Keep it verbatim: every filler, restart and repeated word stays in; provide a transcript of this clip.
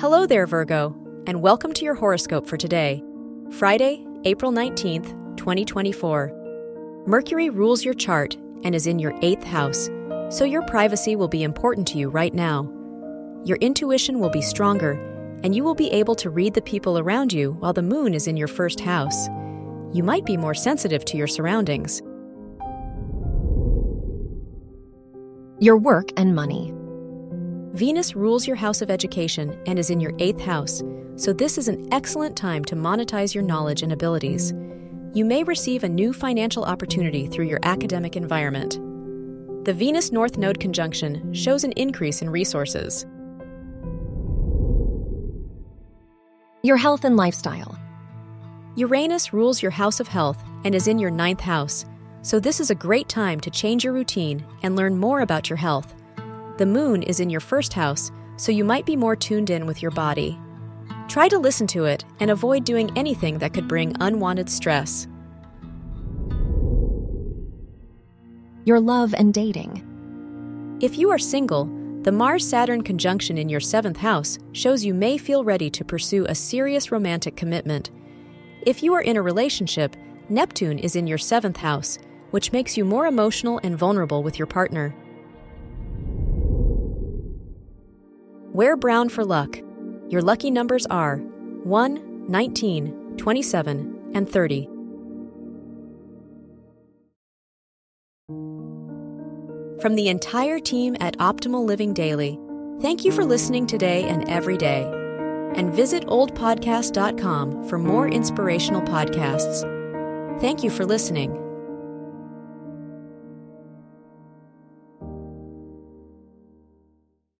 Hello there, Virgo, and welcome to your horoscope for today, Friday, April nineteenth, twenty twenty-four. Mercury rules your chart and is in your eighth house, so your privacy will be important to you right now. Your intuition will be stronger, and you will be able to read the people around you while the moon is in your first house. You might be more sensitive to your surroundings. Your work and money. Venus rules your house of education and is in your eighth house, so this is an excellent time to monetize your knowledge and abilities. You may receive a new financial opportunity through your academic environment. The Venus North Node conjunction shows an increase in resources. Your health and lifestyle. Uranus rules your house of health and is in your ninth house, so this is a great time to change your routine and learn more about your health. The moon is in your first house, so you might be more tuned in with your body. Try to listen to it and avoid doing anything that could bring unwanted stress. Your love and dating. If you are single, the Mars-Saturn conjunction in your seventh house shows you may feel ready to pursue a serious romantic commitment. If you are in a relationship, Neptune is in your seventh house, which makes you more emotional and vulnerable with your partner. Wear brown for luck. Your lucky numbers are one, nineteen, twenty-seven, and thirty. From the entire team at Optimal Living Daily, thank you for listening today and every day. And visit old podcast dot com for more inspirational podcasts. Thank you for listening.